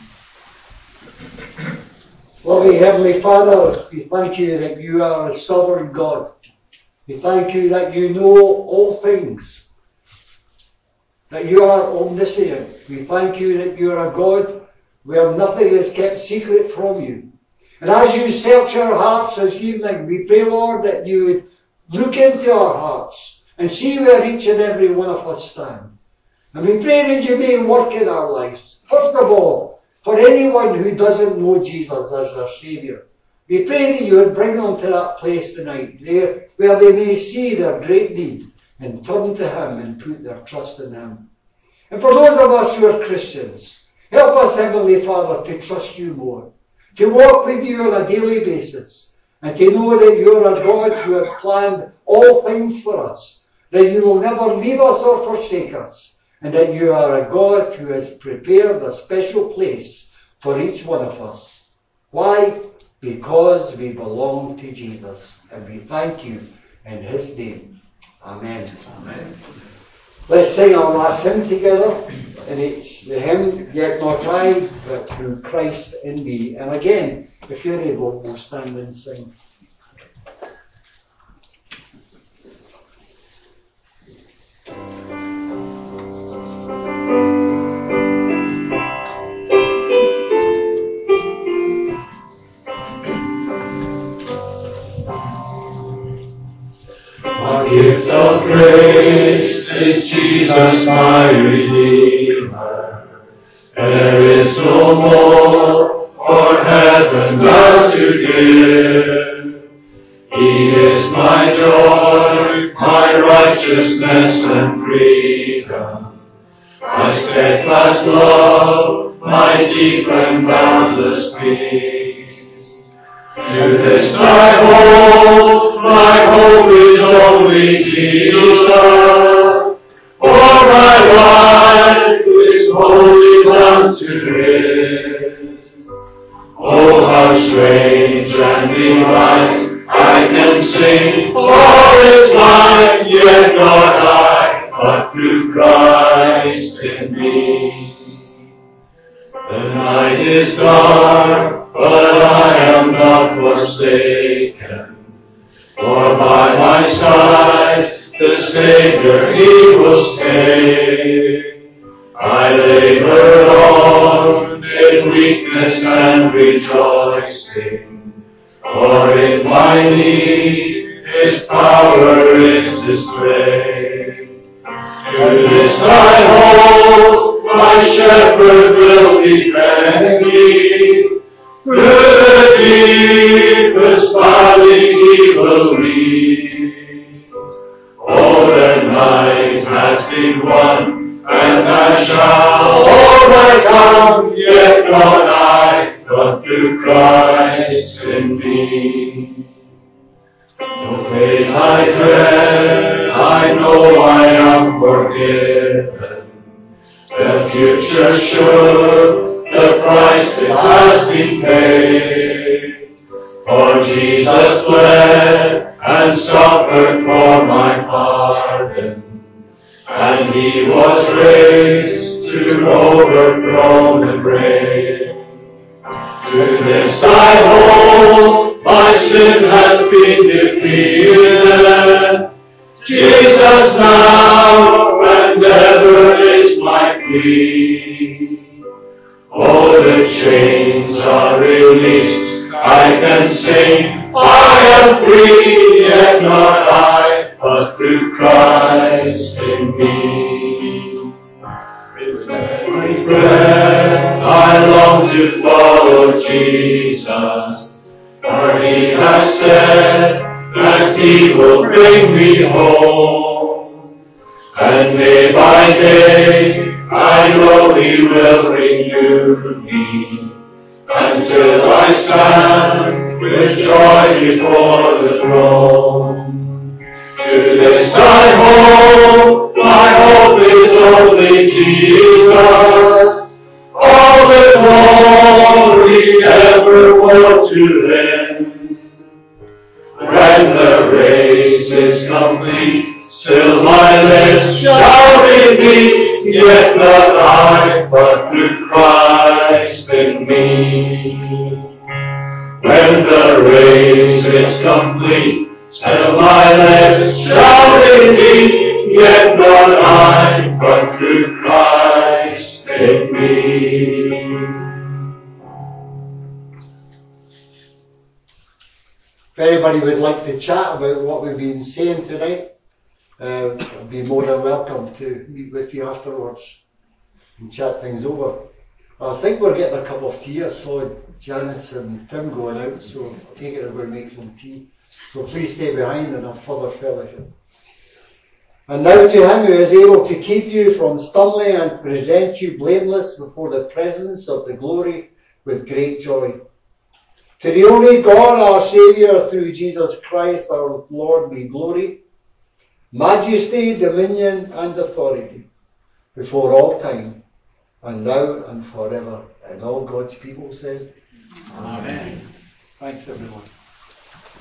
Loving Heavenly Father, we thank you that you are a sovereign God. We thank you that you know all things, that you are omniscient. We thank you that you are a God where nothing is kept secret from you. And as you search our hearts this evening, we pray, Lord, that you would look into our hearts and see where each and every one of us stand. And we pray that you may work in our lives. First of all, for anyone who doesn't know Jesus as their Saviour, we pray that you would bring them to that place tonight where they may see their great need and turn to him and put their trust in him. And for those of us who are Christians, help us, Heavenly Father, to trust you more, to walk with you on a daily basis, and to know that you are a God who has planned all things for us, that you will never leave us or forsake us, and that you are a God who has prepared a special place for each one of us. Why? Because we belong to Jesus, and we thank you in his name. Amen. Amen. Let's sing our last hymn together, and it's the hymn, Yet Not I, but Through Christ in Me. And again, if you're able, we'll stand and sing. Our gift of grace is Jesus my Redeemer. There is no more for heaven now to give. He is my joy, my righteousness and freedom, my steadfast love, my deep and boundless peace. To this I hold, my hope is only Jesus. For my life is wholly bound to His. Oh, how strange and divine, I can sing, all is mine, yet not I, but through Christ in me. The night is dark, but I am not forsaken. For by my side the Savior, He will stay. I labor on in weakness and rejoicing, for in my need His power is displayed. To this I hold, my shepherd will defend me. Through the deepest valley He will lead. Oh, then my been won, and I shall overcome, yet not I, but through Christ in me. No fate I dread, I know I am forgiven. The future sure, the price it has been paid. For Jesus bled and suffered for my pardon, and he was raised to overthrow the grave. To this I hold, my sin has been defeated. Jesus now and ever is my plea. Oh, the chains are released, I can sing, I am free, yet not I, but through Christ in me. With every breath I long to follow Jesus, for he has said that he will bring me home. And day by day I know he will renew me, until I stand with joy before the throne. To this I hold, my hope is only Jesus. All the glory ever woe to him. When the race is complete, still my lips shall repeat, yet not I, but through Christ in me. When the race is complete, still my lips shall repeat, yet not I, but through Christ in me. If anybody would like to chat about what we've been saying tonight, I'd be more than welcome to meet with you afterwards and chat things over. I think we're getting a cup of tea. I saw Janice and Tim going out, so I take it we're going to make some tea. So please stay behind and have further fellowship. And now to him who is able to keep you from stumbling and present you blameless before the presence of the glory with great joy. To the only God, our Saviour, through Jesus Christ, our Lord, be glory, majesty, dominion, and authority, before all time, and now and forever. And all God's people said, Amen. Thanks, everyone.